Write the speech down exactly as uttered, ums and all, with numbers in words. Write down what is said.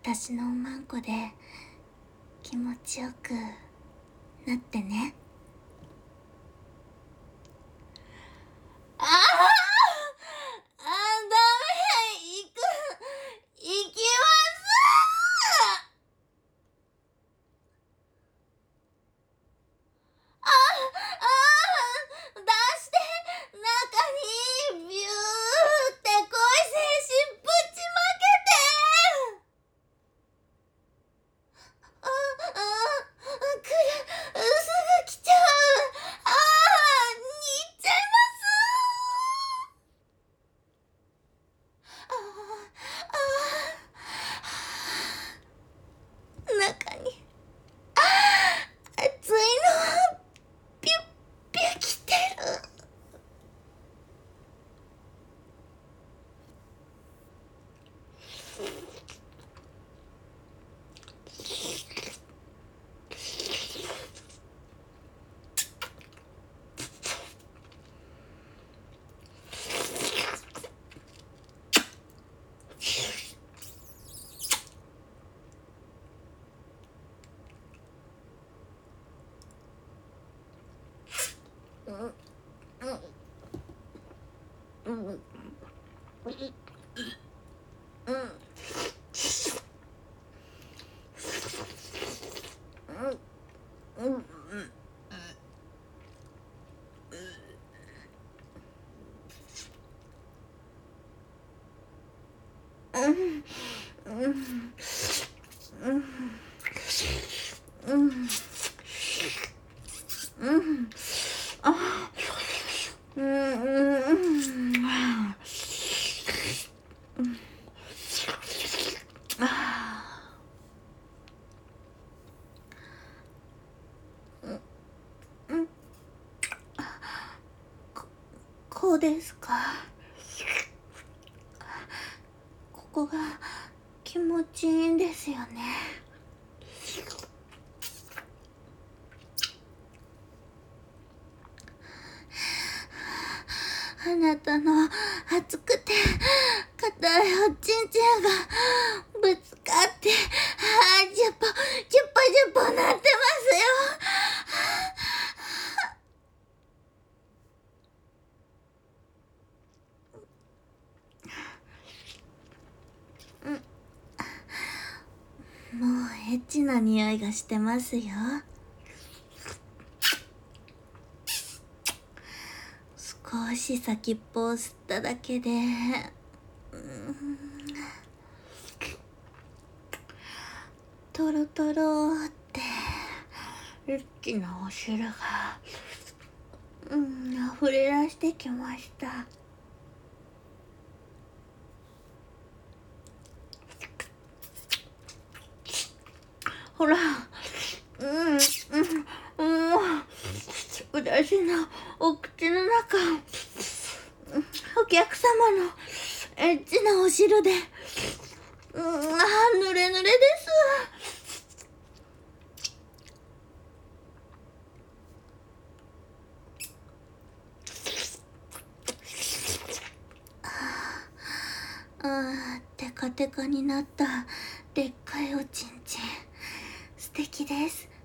私のおまんこで気持ちよくなってね。あああ、ダメ、行く、行きます。ああ、出して、中にビューって恋精神ぶちまけて。ああ、来る、すぐ来ちゃう。ああ、に行っちゃいます。ああ、ああ、中に熱いのピュッピュ来てる。うんうんうんうんこうですか。ここが気持ちいいんですよね。あなたの熱くて硬いおちんちんがぶつかって、あー、ジュポジュポジュポなってますよ。もうエッチな匂いがしてますよ。少し先っぽを吸っただけで、うん、トロトロってエッチなお汁が、うん、溢れ出してきました。ほら、うん、うん、もう、私のお口の中、お客様のエッチなお汁で、うん、あ、濡れ濡れです。ああ、テカテカになったでっかいおちんちん、素敵です。